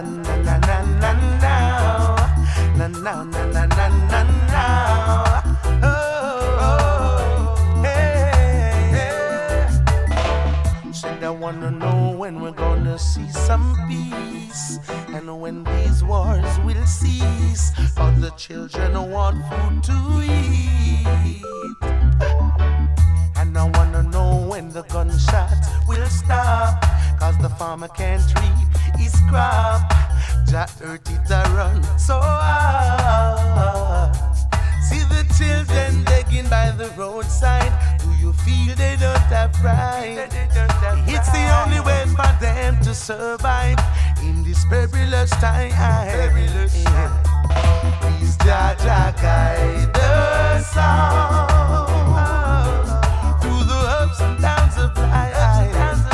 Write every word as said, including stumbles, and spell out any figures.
na na na na now. Na na na na na na now. Oh, oh, hey, hey. Said I wanna know when we're gonna see some peace, and when these wars will cease. For the children want food to eat. And I wanna know when the gunshot will stop, cause the farmer can't reap his crop. Just hurt it a run so hard. See the children begging by the roadside. Do you feel they don't have pride? It's the only way for them to survive in this perilous time. Please Jah Jah guide us all.